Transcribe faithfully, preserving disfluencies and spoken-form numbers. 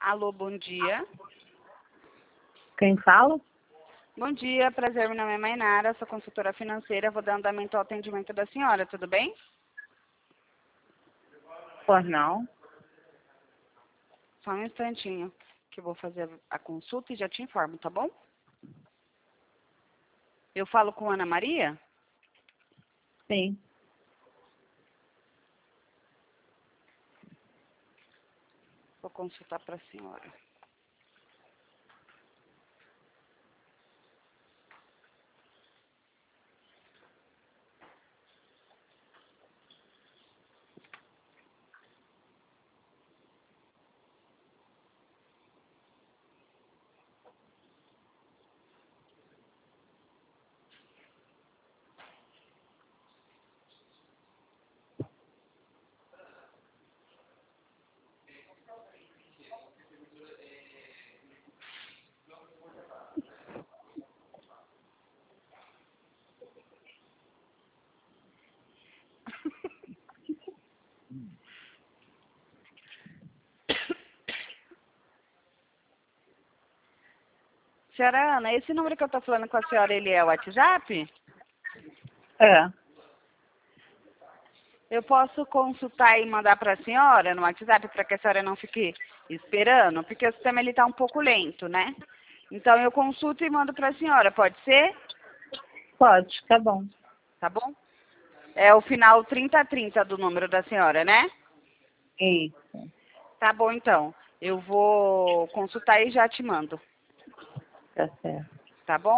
Alô, bom dia. Quem fala? Bom dia, prazer, meu nome é Mainara, sou consultora financeira, vou dar andamento ao atendimento da senhora, tudo bem? Pois não. Só um instantinho, que eu vou fazer a consulta e já te informo, tá bom? Eu falo com Ana Maria? Sim. Vou consultar para a senhora. Senhora Ana, esse número que eu estou falando com a senhora, ele é o WhatsApp? É. Eu posso consultar e mandar para a senhora no WhatsApp para que a senhora não fique esperando, porque o sistema ele está um pouco lento, né? Então eu consulto e mando para a senhora, pode ser? Pode, tá bom. Tá bom? É o final trinta trinta do número da senhora, né? Isso. Tá bom então. Eu vou consultar e já te mando, Tá certo. tá bom?